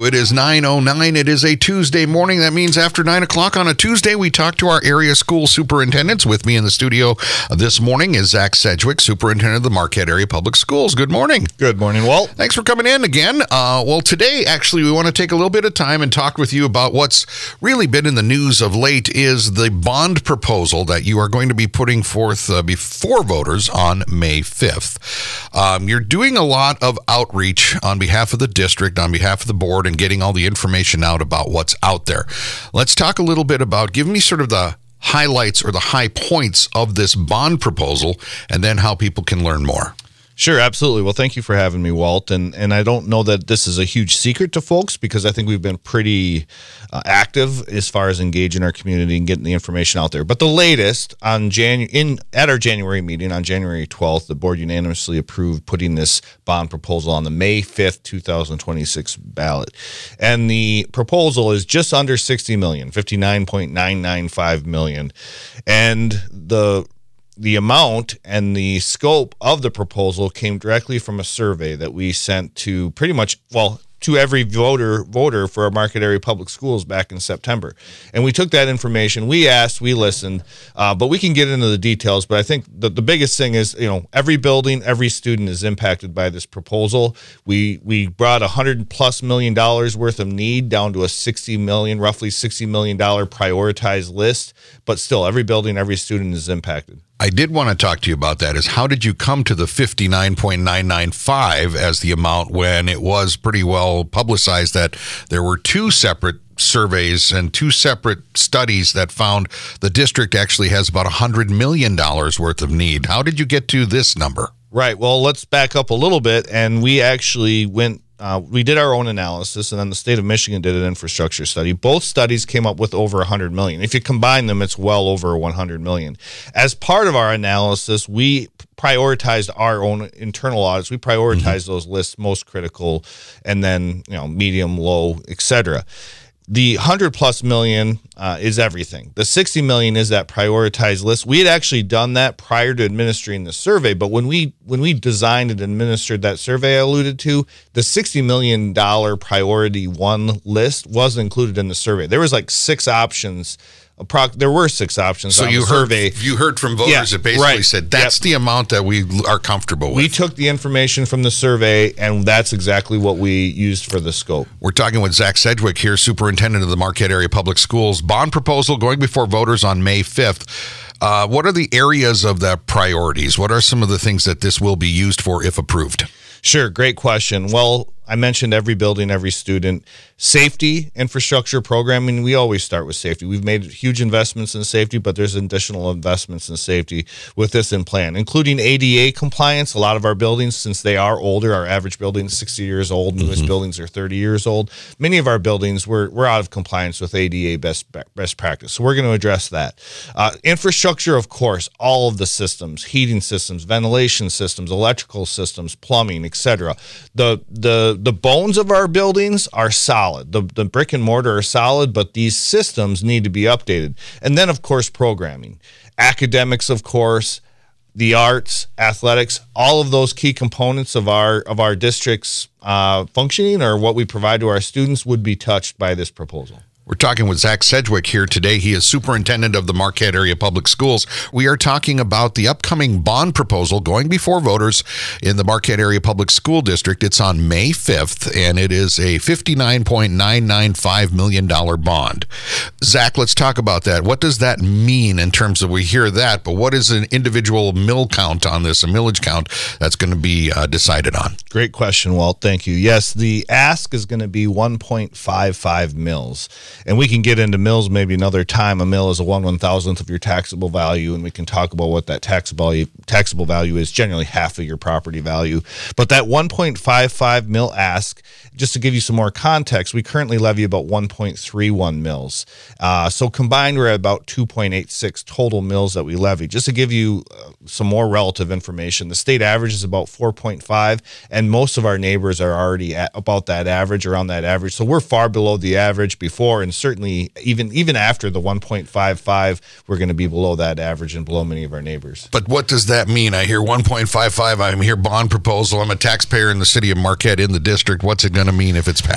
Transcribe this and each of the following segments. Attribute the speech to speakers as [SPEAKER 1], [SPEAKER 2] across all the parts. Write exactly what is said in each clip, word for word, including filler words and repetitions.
[SPEAKER 1] It is nine oh nine. It is a Tuesday morning. That means after nine o'clock on a Tuesday, we talk to our area school superintendents. With me in the studio this morning is Zach Sedgwick, superintendent of the Marquette Area Public Schools. Good morning.
[SPEAKER 2] Good morning, Walt.
[SPEAKER 1] Thanks for coming in again. Uh, well, today, actually, we want to take a little bit of time and talk with you about what's really been in the news of late is the bond proposal that you are going to be putting forth uh, before voters on May fifth. Um, you're doing a lot of outreach on behalf of the district, on behalf of the board, and getting all the information out about what's out there. Let's talk a little bit about, give me sort of the highlights or the high points of this bond proposal, and then how people can learn more.
[SPEAKER 2] Sure, absolutely. Well, thank you for having me, Walt. And and I don't know that this is a huge secret to folks because I think we've been pretty uh, active as far as engaging our community and getting the information out there. But the latest on Janu- in at our January meeting on January twelfth, the board unanimously approved putting this bond proposal on the May fifth, twenty twenty-six ballot. And the proposal is just under sixty million dollars, fifty-nine point nine nine five million dollars. And the The amount and the scope of the proposal came directly from a survey that we sent to pretty much, well, to every voter voter for our Marquette Area Public Schools back in September. And we took that information, we asked, we listened, uh, but we can get into the details. But I think the, the biggest thing is, you know, every building, every student is impacted by this proposal. We we brought one hundred plus million dollars worth of need down to a sixty million, roughly sixty million dollars prioritized list. But still, every building, every student is impacted.
[SPEAKER 1] I did want to talk to you about that is how did you come to the fifty-nine point nine nine five as the amount when it was pretty well publicized that there were two separate surveys and two separate studies that found the district actually has about one hundred million dollars worth of need. How did you get to this number? Right.
[SPEAKER 2] Well, let's back up a little bit. And we actually went Uh, we did our own analysis, and then the state of Michigan did an infrastructure study. Both studies came up with over one hundred million dollars. If you combine them, it's well over one hundred million dollars. As part of our analysis, we prioritized our own internal audits. We prioritized mm-hmm. those lists most critical, and then you know medium, low, et cetera. The one hundred plus million uh, is everything. The sixty million is that prioritized list. We had actually done that prior to administering the survey, but when we when we designed and administered that survey I alluded to, the sixty million dollars priority one list wasn't included in the survey. There was like six options. There were six options
[SPEAKER 1] so
[SPEAKER 2] on
[SPEAKER 1] you
[SPEAKER 2] the
[SPEAKER 1] heard,
[SPEAKER 2] survey.
[SPEAKER 1] You heard from voters
[SPEAKER 2] yeah,
[SPEAKER 1] that basically
[SPEAKER 2] right.
[SPEAKER 1] said that's yep. the amount that we are comfortable with.
[SPEAKER 2] We took the information from the survey, and that's exactly what we used for the scope.
[SPEAKER 1] We're talking with Zach Sedgwick here, superintendent of the Marquette Area Public Schools. Bond proposal going before voters on May fifth. Uh, what are the areas of the priorities? What are some of the things that this will be used for if approved?
[SPEAKER 2] Sure, great question. Well, I mentioned every building, every student. Safety, infrastructure, programming, we always start with safety. We've made huge investments in safety, but there's additional investments in safety with this in plan, including A D A compliance. A lot of our buildings, since they are older, our average building is sixty years old, newest mm-hmm. buildings are thirty years old. Many of our buildings, we're, we're out of compliance with A D A best best practice, so we're going to address that. Uh, infrastructure, of course, all of the systems, heating systems, ventilation systems, electrical systems, plumbing, et cetera. The, the, the bones of our buildings are solid. The, the brick and mortar are solid, but these systems need to be updated. And then, of course, programming. Academics, of course, the arts, athletics, all of those key components of our of our district's uh, functioning or what we provide to our students would be touched by this proposal.
[SPEAKER 1] We're talking with Zach Sedgwick here today. He is superintendent of the Marquette Area Public Schools. We are talking about the upcoming bond proposal going before voters in the Marquette Area Public School District. It's on May fifth, and it is a fifty-nine point nine nine five million dollars bond. Zach, let's talk about that. What does that mean in terms of, we hear that, but what is an individual mill count on this, a millage count that's going to be uh, decided on?
[SPEAKER 2] Great question, Walt. Thank you. Yes, the ask is going to be one point five five mils. And we can get into mills maybe another time. A mill is a one one thousandth of your taxable value, and we can talk about what that taxable taxable value is. Generally, half of your property value. But that one point five five mil ask, just to give you some more context, we currently levy about one point three one mils. Uh, so combined, we're at about two point eight six total mills that we levy. Just to give you uh, some more relative information, the state average is about four point five, and most of our neighbors are already at about that average, around that average. So we're far below the average before, and certainly even even after the one point five five, we're going to be below that average and below many of our neighbors.
[SPEAKER 1] But what does that mean? I hear one point five five, I hear bond proposal. I'm a taxpayer in the city of Marquette in the district. What's it going to mean if it's passed?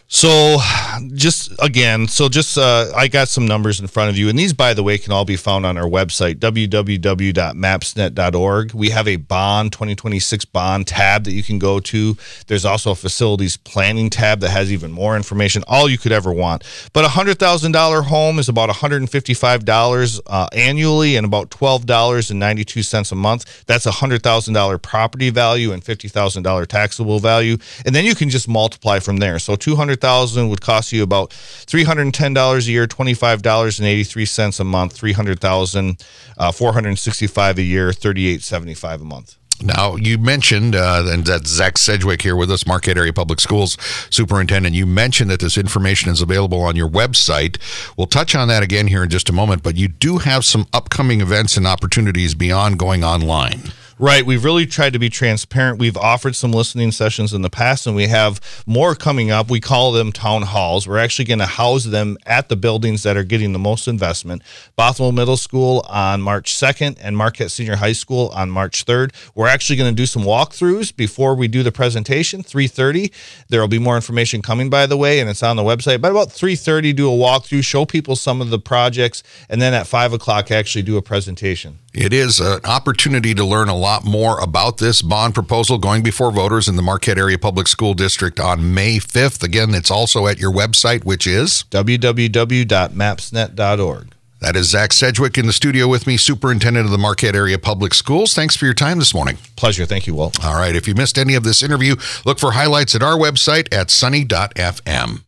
[SPEAKER 2] So just again, so just uh, I got some numbers in front of you, and these, by the way, can all be found on our website, w w w dot maps net dot org. We have a bond, twenty twenty-six bond tab that you can go to. There's also a facilities planning tab that has even more information, all you could ever want. But a one hundred thousand dollars home is about one hundred fifty-five dollars uh, annually and about twelve dollars and ninety-two cents a month. That's a one hundred thousand dollars property value and fifty thousand dollars taxable value. And then you can just multiply from there. So two hundred thousand dollars would cost you about three hundred ten dollars a year, twenty-five dollars and eighty-three cents a month. Three hundred thousand dollars, uh, four hundred sixty-five dollars a year, thirty-eight seventy-five a month.
[SPEAKER 1] Now, you mentioned, uh, and that's Zach Sedgwick here with us, Marquette Area Public Schools Superintendent. You mentioned that this information is available on your website. We'll touch on that again here in just a moment, but you do have some upcoming events and opportunities beyond going online.
[SPEAKER 2] Right. We've really tried to be transparent. We've offered some listening sessions in the past, and we have more coming up. We call them town halls. We're actually going to house them at the buildings that are getting the most investment. Bothell Middle School on March second and Marquette Senior High School on March third. We're actually going to do some walkthroughs before we do the presentation, three thirty. There will be more information coming, by the way, and it's on the website. But about three thirty, do a walkthrough, show people some of the projects, and then at five o'clock, actually do a presentation.
[SPEAKER 1] It is an opportunity to learn a lot more about this bond proposal going before voters in the Marquette Area Public School District on May fifth. Again, it's also at your website, which is
[SPEAKER 2] w w w dot maps net dot org.
[SPEAKER 1] That is Zach Sedgwick in the studio with me, Superintendent of the Marquette Area Public Schools. Thanks for your time this morning.
[SPEAKER 2] Pleasure. Thank you, Walt.
[SPEAKER 1] All right. If you missed any of this interview, look for highlights at our website at sunny dot f m.